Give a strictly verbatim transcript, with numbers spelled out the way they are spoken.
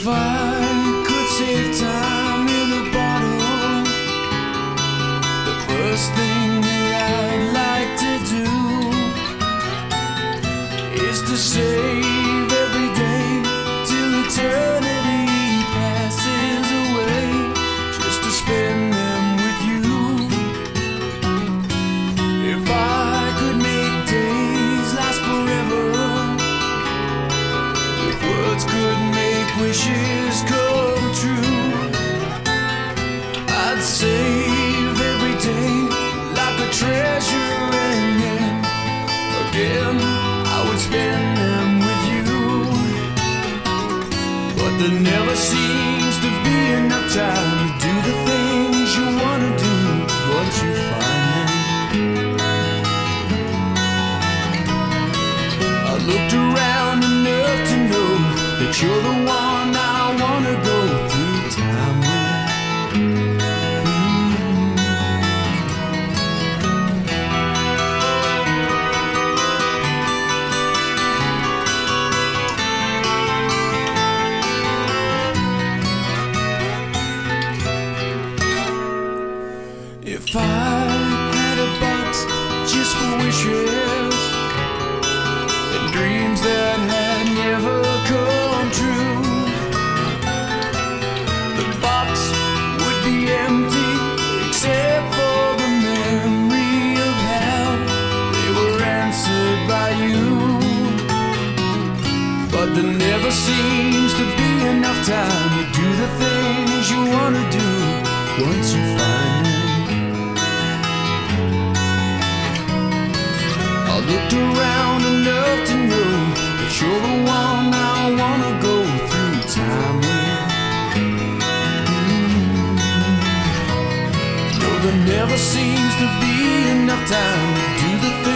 If I could save time in a bottle, the first thing that I'd like to do is to save every day till eternity passes away, just to spend them with you. If I could make days last forever, if words could make wishes come true, I'd save every day like a treasure, and then again I would spend them with you. But there never seems to be enough time to do the things you wanna do once you find them. I looked around enough to know that you're the one I wanna go through time with. If I had a box just for wishes and dreams that had never come true, the box would be empty except for the memory of how they were answered by you. But there never seems to be enough time to do the things you wanna do once you find them. I looked around enough to know that you're the one I wanna go through time with. Mm. No, there never seems to be enough time to do the things